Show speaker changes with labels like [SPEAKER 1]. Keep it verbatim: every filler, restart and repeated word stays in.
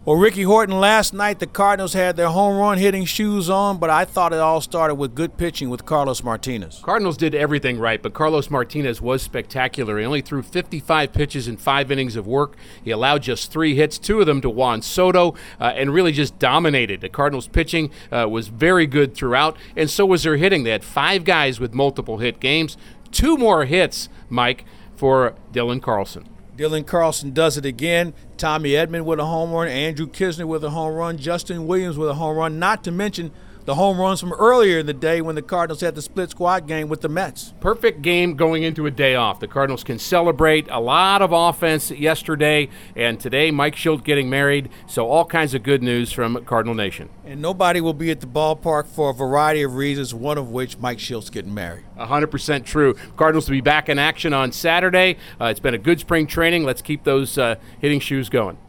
[SPEAKER 1] Well, Ricky Horton, last night the Cardinals had their home run hitting shoes on, but I thought it all started with good pitching with Carlos Martinez.
[SPEAKER 2] Cardinals did everything right, but Carlos Martinez was spectacular. He only threw fifty-five pitches in five innings of work. He allowed just three hits, two of them to Juan Soto, uh, and really just dominated. The Cardinals pitching uh, was very good throughout, and so was their hitting. They had five guys with multiple hit games. Two more hits, Mike, for Dylan Carlson.
[SPEAKER 1] Dylan Carlson does it again. Tommy Edman with a home run. Andrew Kisner with a home run. Justin Williams with a home run. Not to mention the home runs from earlier in the day when the Cardinals had the split squad game with the Mets.
[SPEAKER 2] Perfect game going into a day off. The Cardinals can celebrate. A lot of offense yesterday, and today Mike Shildt getting married, so all kinds of good news from Cardinal Nation.
[SPEAKER 1] And nobody will be at the ballpark for a variety of reasons, one of which Mike Shildt's getting married.
[SPEAKER 2] one hundred percent true. Cardinals will be back in action on Saturday. Uh, it's been a good spring training. Let's keep those uh, hitting shoes going.